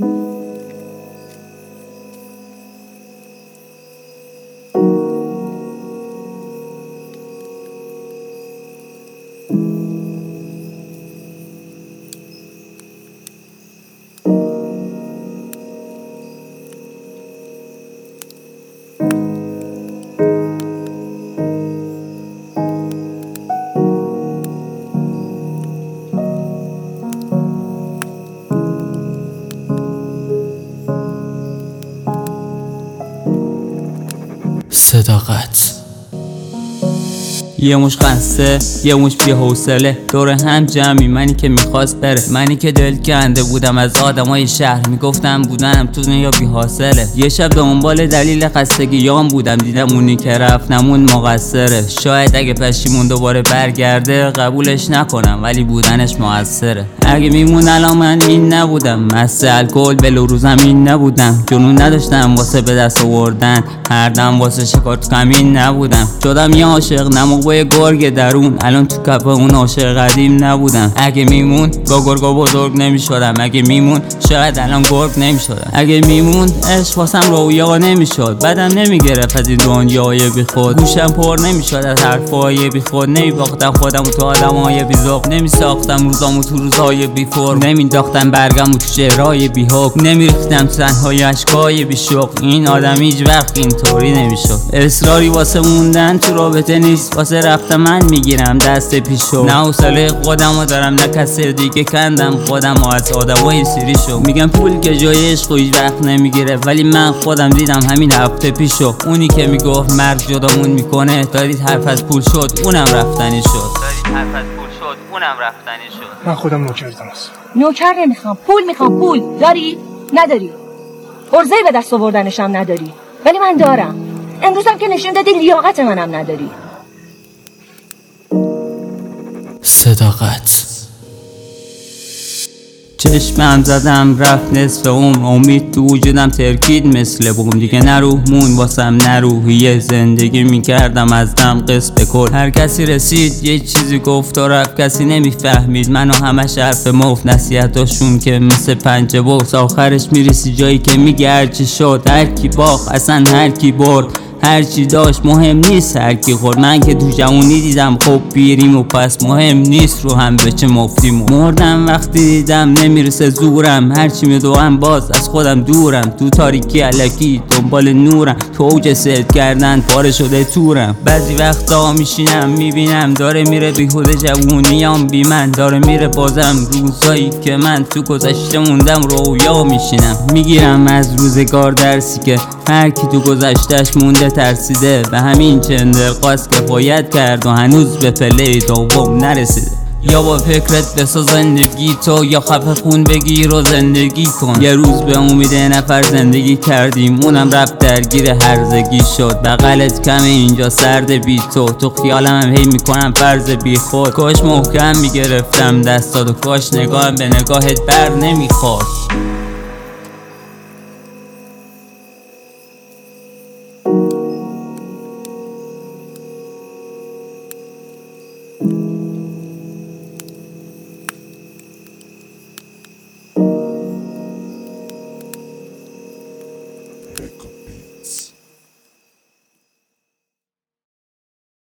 صداقت یه مش قصه یه مش بی حوصله دور هم جمعی، منی که میخواست بره، منی که دل کنده بودم از آدمای شهر، میگفتم بودنم تو دنیا بی حاصله. یه شب دنبال دلیل خستگیام بودم، دیدم اونی که رفت نمون مقصره. شاید اگه پشیمون دوباره برگرده قبولش نکنم، ولی بودنش موثره. اگه میمون الان من این نبودم، مست الکل بلو رو زمین نبودم، جنون نداشتم واسه به دست آوردن، هر دم واسه شکار تو کمین نبودم. شدم یه عاشق نمو گرگ درون، الان تو کف اون عاشق قدیم نبودم. اگه میمون با گرگا بزرگ نمیشدم، اگه میمون شاید الان گرگ نمیشدم. اگه میمون عشق واسم رویا نمیشد، بدم نمیگرفت از این دنیای بی خود، گوشم پر نمیشد از حرفای بی خود، نمیباختم خودمو تو آدمای بی ذوق، نمیساختم روزامو تو روزای بی فرم، نمینداختم برگمو تو شعرهای بی حکم، نمیریختم تو تنهای اشکای بی شوق. این آدم هیچ وقت اینطوری نمیشد. اصراری واسه موندن تو رابطه نیست، واسه رفتم من میگیرم دست پیشو، نه حوصله خودمو دارم نه کس دیگه، کندم خودمو از آدمای سری شو. میگم پول که جای عشق هیچ وقت نمیگیره، ولی من خودم دیدم همین هفته پیشو. اونی که میگفت مرگ جدامون میکنه، دارید حرف از پول شد اونم رفتنی شد. من خودم نوکرتم است. نوکر نمیخوام، پول میخوام. پول داری؟ نداری. ارزه به دست آوردنشم نداری، ولی من دارم. امروزم که نشون دادی لیاقت منم نداری. صداقت چشمم زدم رفت نصف اون، امید تو وجودم ترکید مثل بوم، دیگه نرو مون واسم نروحیه، زندگی میکردم از دم قص به کل. هر کسی رسید یه چیزی گفت و رفت، کسی نمیفهمید منو، همش حرف مفت، نصیحتاشون که مثل پنجه بوس، آخرش میرسی جایی که میگه هرچی شد، هر کی باخت اصلا هر کی برد، هر چی داشت مهم نیست هر کی خورد. من که تو جوونی دیدم خب بیریم و پس مهم نیست رو هم به چه مفتیم. مردم وقتی دیدم نمیرسه زورم، هرچی میدوام باز از خودم دورم، تو تاریکی الکی دنبال نورم، تو اوج سد کردن پاره شده تورم. بعضی وقتا میشینم میبینم داره میره بیهوده جوونیام بی من، داره میره بازم روزایی که من تو گذشته موندم رویا میشینم. میگیرم از روزگار درسی که هر کی تو گذشتهش مونده ترسیده، به همین چندر قاس کفایت کرد و هنوز به پله دوم نرسیده. یا با فکرت بساز زندگی تو، یا خفه خون بگیر و زندگی کن. یه روز به امید نفر زندگی کردیم، اونم رفت درگیر هرزگی شد. بغلت کمه اینجا سرد بی تو خیالم هم هی میکنم فرض بی خود. کاش محکم میگرفتم دستاتو، کاش نگاهم به نگاهت بر نمیخورد.